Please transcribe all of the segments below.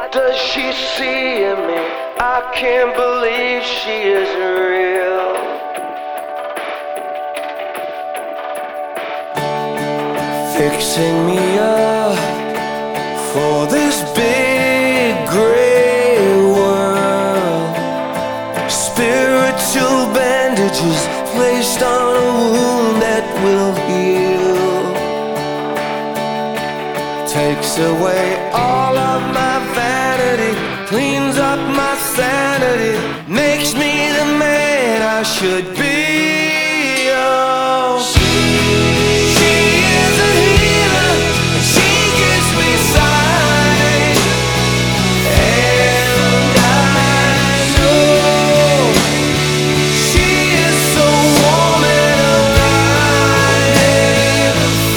does she see in me? I can't believe she is real. Fixing me up for this big gray world. Spiritual bandages placed on a wound that will heal. Takes away all of my vanity, cleans up my sanity, makes me the man I should be. Oh, she is a healer, and she gives me sight. And I know she is so warm and alive.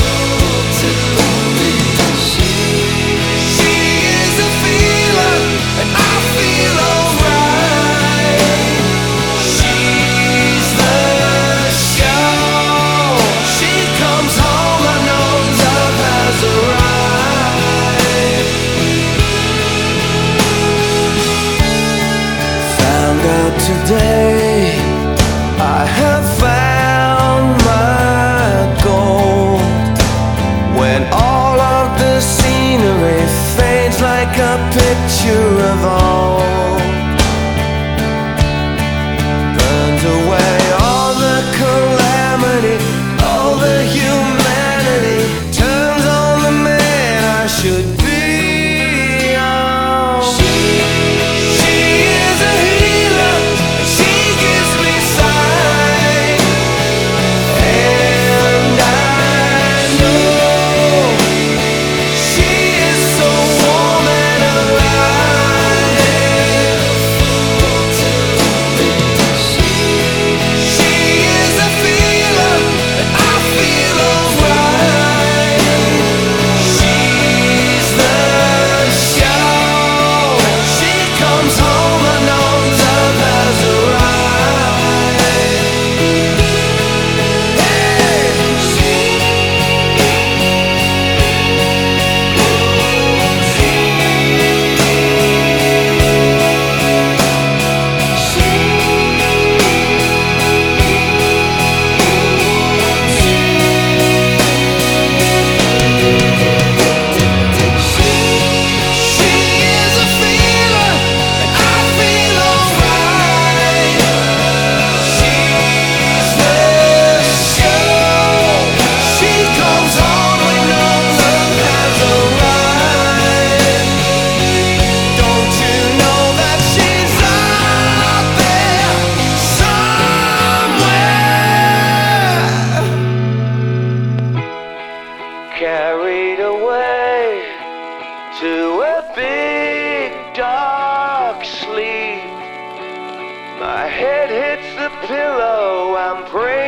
She is a feeler, and I feel alright. She's the show. She comes home, I know love has arrived. Found out today I have found my gold. When all of the scenery fades like a picture of old, burns away all the calamity, all the humanity, turns on the man I should be. Oh, she is a healer, and she gives me sight. And I know she is so warm and alive. She is a feeler, and I feel alright. She's the show. She comes home, I know love has arrived. She is a feeler, and I feel alright. She's the show. She comes home when no love has arrived. Don't you know that she's out there somewhere? Carried away to a big dark sleep. My head hits the pillow, I'm praying